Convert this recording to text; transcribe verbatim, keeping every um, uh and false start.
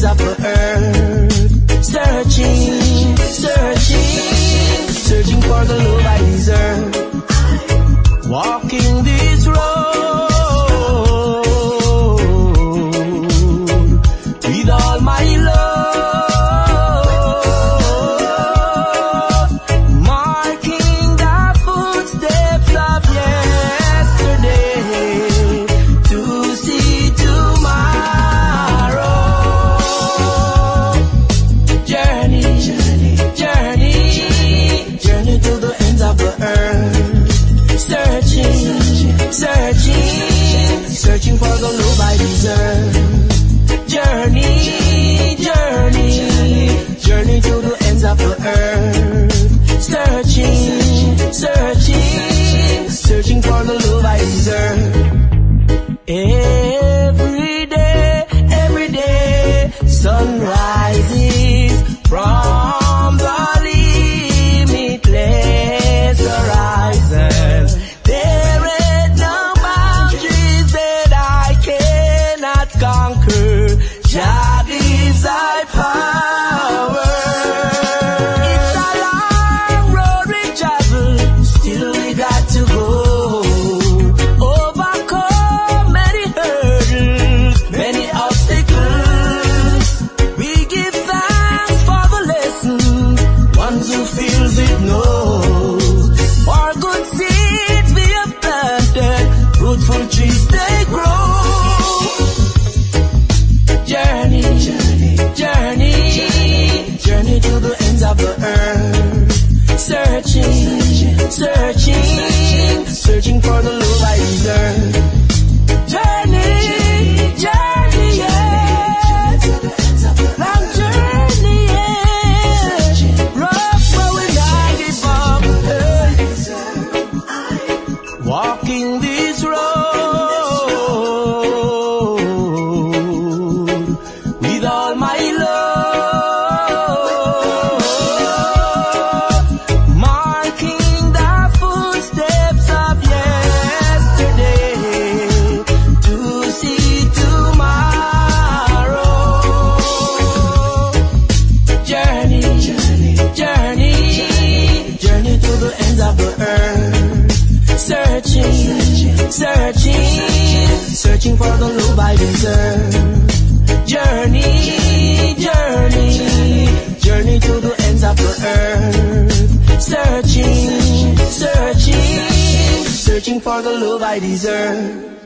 ends of the earth. Searching, searching, searching for the love I deserve. Walking this road with all my love, marking the footsteps of yesterday to see tomorrow. Journey, journey, journey, journey to the ends of the earth. Searching, searching, searching for the love I deserve. Journey, journey, journey to the ends of the earth. Searching, searching, searching for the love I deserve. Every day, every day, sun rises from the limitless horizon. There ain't no boundaries that I cannot conquer. Jah gives thy power. It's a long road we travel, still we got to go. Overcome many hurdles, many obstacles. We give thanks for the lessons, ones who feels it knows. For good seeds we have planted, fruitful trees they grow. Journey, journey, journey, journey to the ends of the earth. Searching, searching, searching for the love I deserve. Journey, journey, yeah. Long journey, yeah. Rough but we not give up. Hey. Walking this road with all my love, marking the footsteps of yesterday to see tomorrow. Journey, journey, journey, journey to the ends of the earth. Searching, searching, searching for the love I deserve. Journey, journey, journey to the ends of the earth. Searching, searching, searching for the love I deserve.